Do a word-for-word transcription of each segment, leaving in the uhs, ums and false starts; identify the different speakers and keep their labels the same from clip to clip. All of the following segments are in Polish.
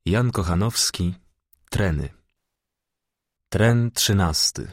Speaker 1: Jan Kochanowski, Treny. Tren trzynasty.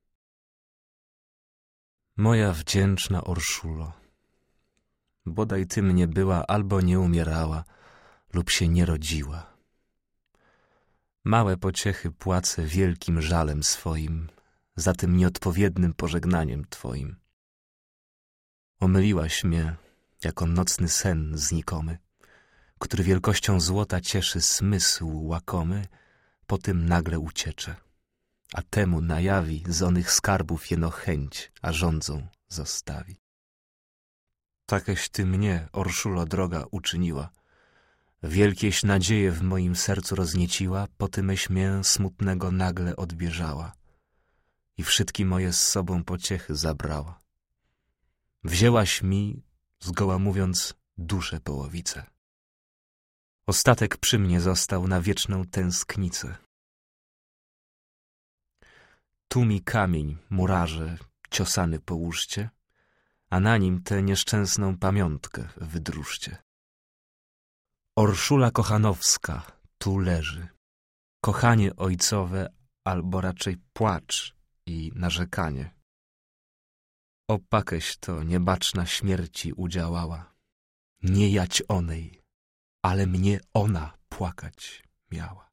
Speaker 1: Moja wdzięczna Orszulo, bodaj ty mnie była albo nie umierała, lub się nie rodziła. Małe pociechy płacę wielkim żalem swoim, za tym nieodpowiednym pożegnaniem twoim. Omyliłaś mnie, jako nocny sen znikomy, który wielkością złota cieszy smysł łakomy, po tym nagle uciecze, a temu najawi z onych skarbów jeno chęć, a rządzą zostawi. Takeś ty mnie, Orszulo droga, uczyniła, wielkieś nadzieje w moim sercu roznieciła, po tymeś mię smutnego nagle odbieżała i wszystkie moje z sobą pociechy zabrała. Wzięłaś mi, zgoła mówiąc, duszę połowicę. Ostatek przy mnie został na wieczną tęsknicę. Tu mi kamień, murarze, ciosany połóżcie, a na nim tę nieszczęsną pamiątkę wydrużcie. Orszula Kochanowska tu leży, kochanie ojcowe, albo raczej płacz i narzekanie. Opakeś to niebaczna śmierci udziałała, nie jać onej, ale mnie ona płakać miała.